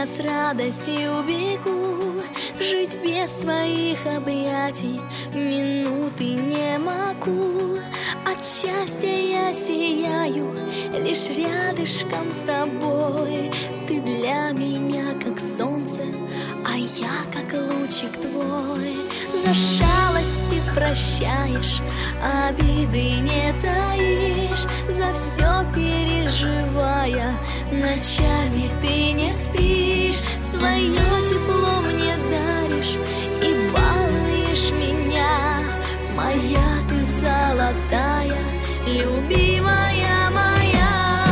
с радостью бегу. Жить без твоих объятий минуты не могу. От счастья я сияю лишь рядышком с тобой. Ты для меня как солнце, а я как лучик твой. За шалости прощаешь, обиды не таишь. За все переживая, ночами ты не спишь. Свое тепло мне даришь и балуешь меня. Моя ты золотая, любимая моя.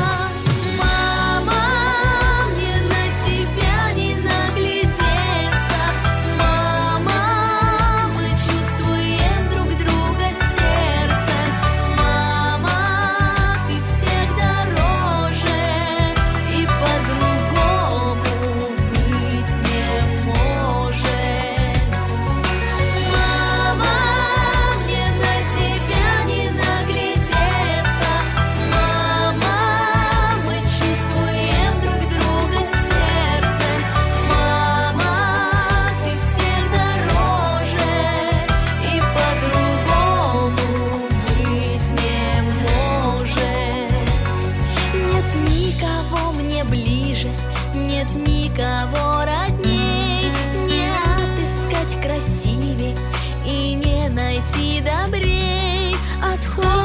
Мама, мне на тебя не наглядеться. Мама, мы чувствуем друг друга сердцем. Мама, ты всех дороже, и по-другому быть не может. Мама, мне на тебя не наглядеться. Мама, мы чувствуем друг друга сердцем. Мама, ты всех дороже, и по-другому быть не может. Нет никого мне ближе, нет никого родней. Не отыскать красивей и не найти добрей. От холода